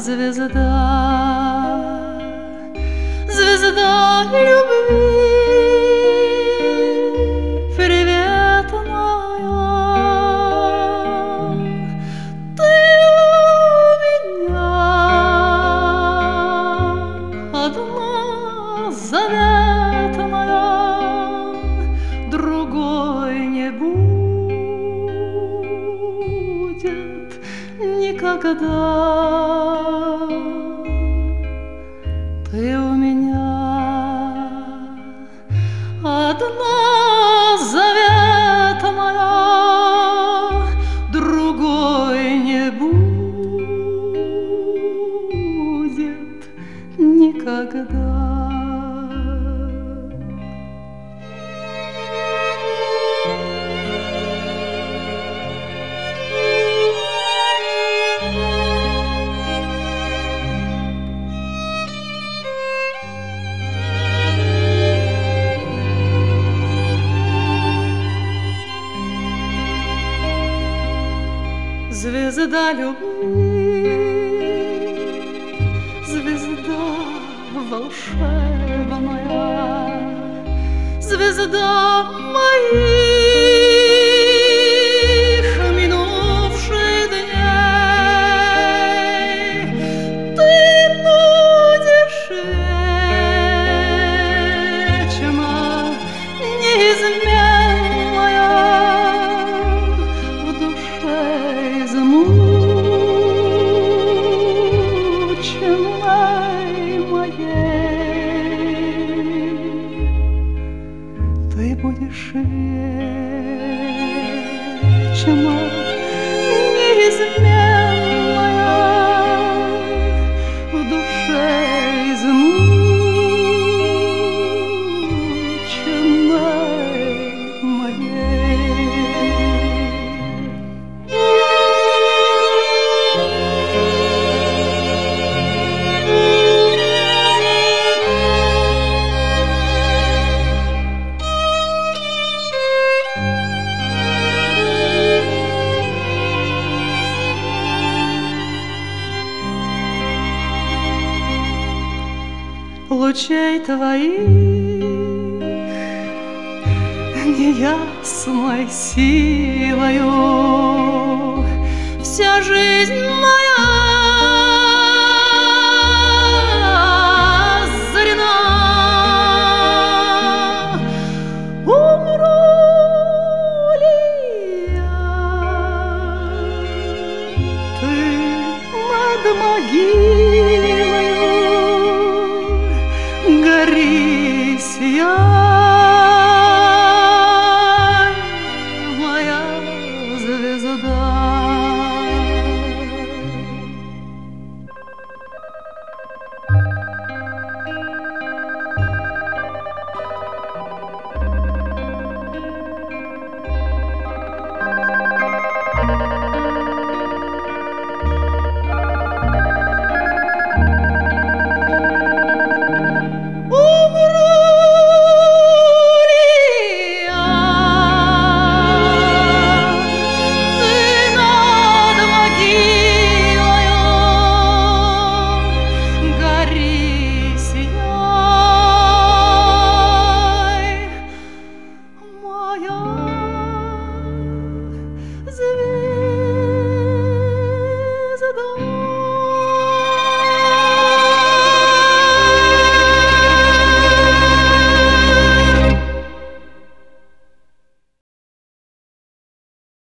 звезда, звезда любви, привет моя. Ты у меня одна заветная, другой не будет никогда. Ты у меня одна заветная, другой не будет никогда. Звезда любви, звезда волшебная, звезда моих минувших дней. Ты будешь вечно неизменная в душе измученной моей. Ты будешь вечно неизменная в душе измученной моей. Лучей твоих неясной силою вся жизнь моя озарена. Умру ли я, ты над могилой